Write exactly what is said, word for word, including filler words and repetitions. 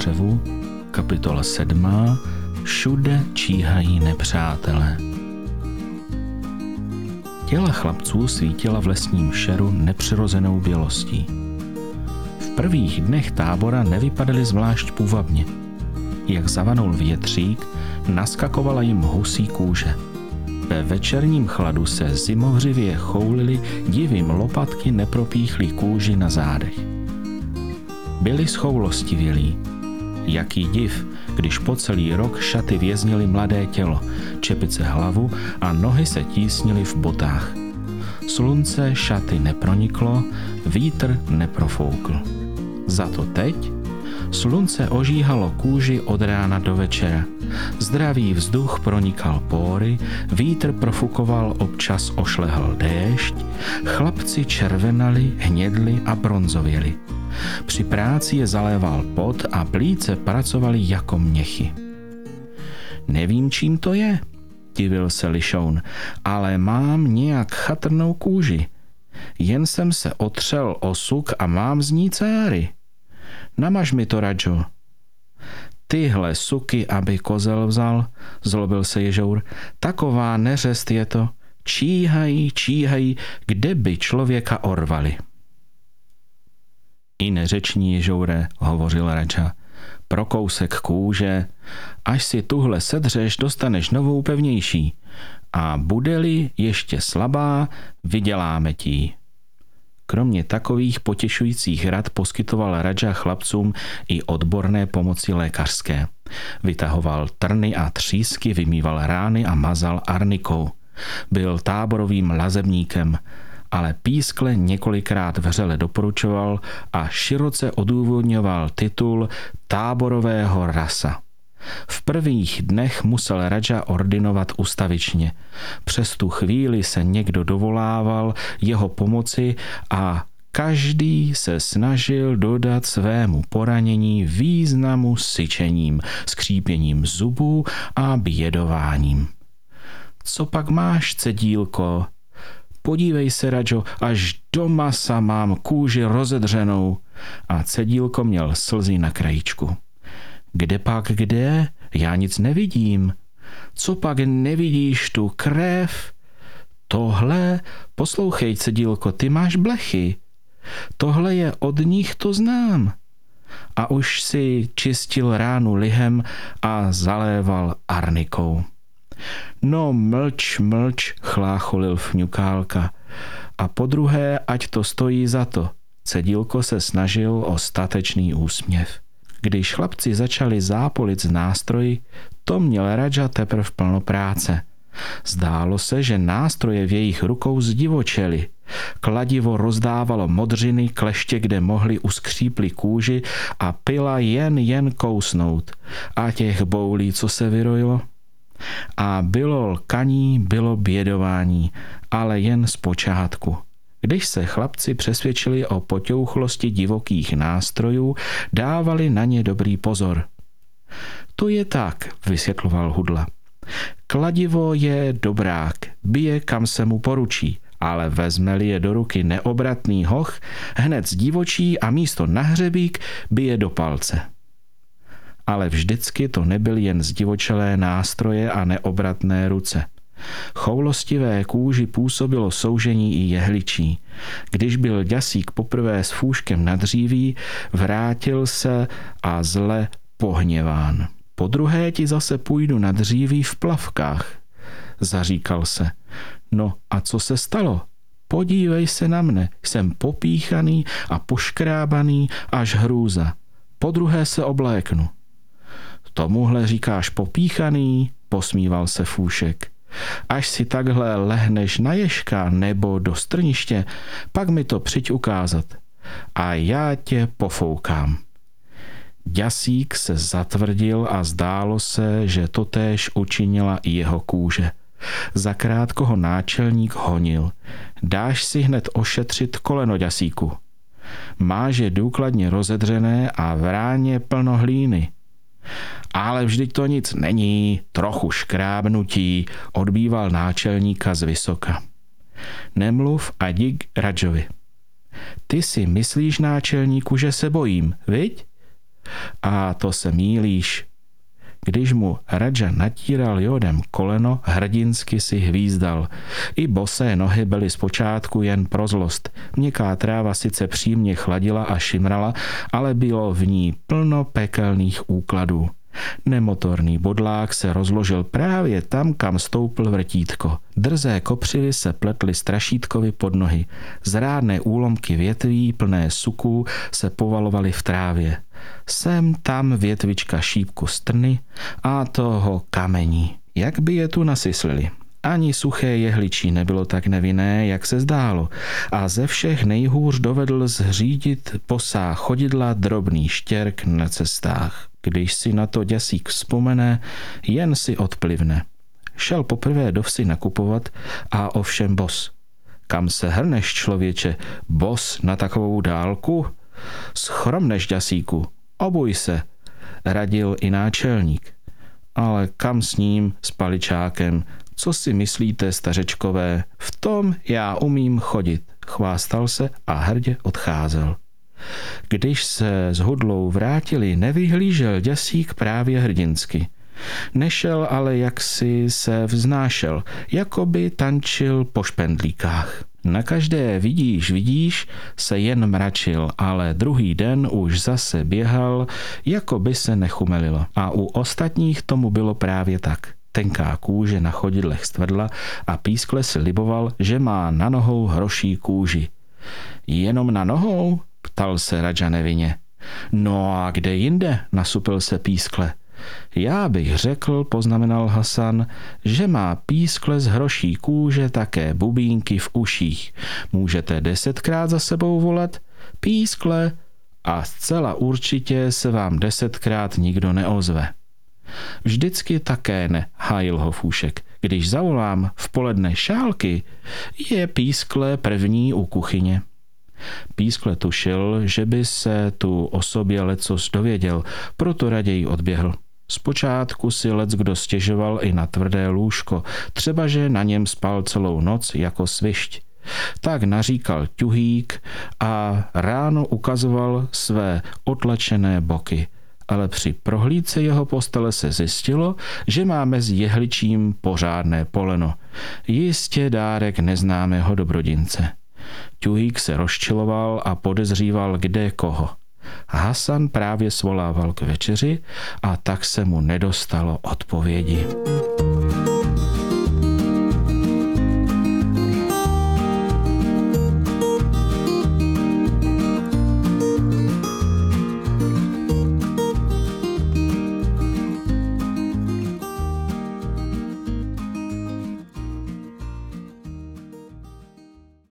řevu, kapitola sedmá. Všude číhají nepřátelé. Těla chlapců svítila v lesním šeru nepřirozenou bělostí. V prvých dnech tábora nevypadaly zvlášť půvabně. Jak zavanul větřík, naskakovala jim husí kůže. Ve večerním chladu se zimohřivě choulily divým lopatky nepropíchlý kůži na zádech. Byli schoulostivělí. Jaký div, když po celý rok šaty věznily mladé tělo, čepice hlavu a nohy se tísnily v botách. Slunce šaty neproniklo, vítr neprofoukl. Za to teď slunce ožíhalo kůži od rána do večera. Zdravý vzduch pronikal pory, vítr profukoval, občas ošlehal déšť, chlapci červenali, hnědli a bronzověli. Při práci je zaléval pot a plíce pracovaly jako měchy. Nevím, čím to je, divil se Lišoun, ale mám nějak chatrnou kůži. Jen jsem se otřel o suk a mám z ní cáry. Namaž mi to, Radžo. Tyhle suky, aby kozel vzal, zlobil se ježour. Taková neřest je to. Číhají, číhají, kde by člověka orvali. I neřeční ježoure, hovořil Radža. Pro kousek kůže, až si tuhle sedřeš, dostaneš novou pevnější. A bude-li ještě slabá, vyděláme ti. Kromě takových potěšujících rad poskytoval Radža chlapcům i odborné pomoci lékařské. Vytahoval trny a třísky, vymýval rány a mazal arnikou. Byl táborovým lazebníkem, ale pískle několikrát vřele doporučoval a široce odůvodňoval titul táborového rasa. V prvních dnech musel Radža ordinovat ustavičně. Přes tu chvíli se někdo dovolával jeho pomoci a každý se snažil dodat svému poranění významu syčením, skřípěním zubů a bědováním. Co pak máš, cedílko? Podívej se, Radžo, až do masa mám kůži rozedřenou. A cedílko měl slzy na krajíčku. Kde pak kde? Já nic nevidím. Co pak nevidíš tu krev? Tohle, poslouchej, cedílko, ty máš blechy. Tohle je od nich, to znám. A už si čistil ránu lihem a zaléval arnikou. No mlč, mlč, chlácholil fňukálka. A podruhé, ať to stojí za to. Cedílko se snažil o statečný úsměv. Když chlapci začali zápolit z nástroji, to měl Radža teprv plno práce. Zdálo se, že nástroje v jejich rukou zdivočely. Kladivo rozdávalo modřiny, kleště, kde mohli uskřípli kůži a pila jen jen kousnout. A těch boulí, co se vyrojilo? A bylo lkaní, bylo bědování, ale jen zpočátku. Když se chlapci přesvědčili o poťouchlosti divokých nástrojů, dávali na ně dobrý pozor. To je tak, vysvětloval Hudla. Kladivo je dobrák, bije kam se mu poručí, ale vezme-li je do ruky neobratný hoch, hned zdivočí a místo na hřebík bije do palce. Ale vždycky to nebyly jen zdivočelé nástroje a neobratné ruce. Choulostivé kůži působilo soužení i jehličí. Když byl Ďasík poprvé s fůškem na dříví, vrátil se a zle pohněván. Podruhé ti zase půjdu na dříví v plavkách, zaříkal se. No a co se stalo? Podívej se na mne, jsem popíchaný a poškrábaný až hrůza. Podruhé se obléknu. Tomuhle říkáš popíchaný, posmíval se Fůšek. Až si takhle lehneš na ježka nebo do strniště, pak mi to přijď ukázat. A já tě pofoukám. Ďasík se zatvrdil a zdálo se, že totéž učinila i jeho kůže. Zakrátko ho náčelník honil. Dáš si hned ošetřit koleno, Ďasíku. Máš je důkladně rozedřené a v ráně plno hlíny. Ale vždyť to nic není, trochu škrábnutí, odbýval náčelníka z vysoka. Nemluv a jdi k Radžovi. Ty si myslíš, náčelníku, že se bojím, viď? A to se mýlíš. Když mu Radža natíral jódem koleno, hrdinsky si hvízdal. I bosé nohy byly zpočátku jen pro zlost. Měkká tráva sice příjemně chladila a šimrala, ale bylo v ní plno pekelných úkladů. Nemotorný bodlák se rozložil právě tam, kam stoupl vrtítko. Drzé kopřivy se pletly strašítkovi pod nohy. Zrádné úlomky větví plné suků se povalovaly v trávě. Sem tam větvička šípku strny a toho kamení. Jak by je tu nasyslili? Ani suché jehličí nebylo tak nevinné, jak se zdálo, a ze všech nejhůř dovedl zřídit posá chodidla drobný štěrk na cestách. Když si na to děsík vzpomene, jen si odplivne. Šel poprvé do vsi nakupovat a ovšem bos. Kam se hrneš, člověče, bos na takovou dálku? Schromneš, děsíku, obuj se, radil i náčelník. Ale kam s ním, s paličákem, co si myslíte, stařečkové, v tom já umím chodit, chvástal se a hrdě odcházel. Když se s hudlou vrátili, nevyhlížel děsík právě hrdinsky. Nešel ale jaksi se vznášel, jako by tančil po špendlíkách. Na každé vidíš, vidíš, se jen mračil, ale druhý den už zase běhal, jako by se nechumelilo. A u ostatních tomu bylo právě tak. Tenká kůže na chodidlech stvrdla a pískle si liboval, že má na nohou hroší kůži. Jenom na nohou? Ptal se Radža nevinně. No a kde jinde? Nasupil se pískle. Já bych řekl, poznamenal Hasan, že má pískle z hroší kůže také bubínky v uších. Můžete desetkrát za sebou volat pískle a zcela určitě se vám desetkrát nikdo neozve. Vždycky také ne, hájil ho Fůšek. Když zavolám v poledne šálky, je pískle první u kuchyně. Pískle tušil, že by se tu o sobě lecos dověděl, proto raději odběhl. Zpočátku si leckdo stěžoval i na tvrdé lůžko, třeba že na něm spal celou noc jako svišť. Tak naříkal ťuhýk a ráno ukazoval své otlačené boky. Ale při prohlídce jeho postele se zjistilo, že má mezi jehličím pořádné poleno. Jistě dárek neznámého dobrodince. Ťuhýk se rozčiloval a podezříval kde koho. Hasan právě svolával k večeři a tak se mu nedostalo odpovědi.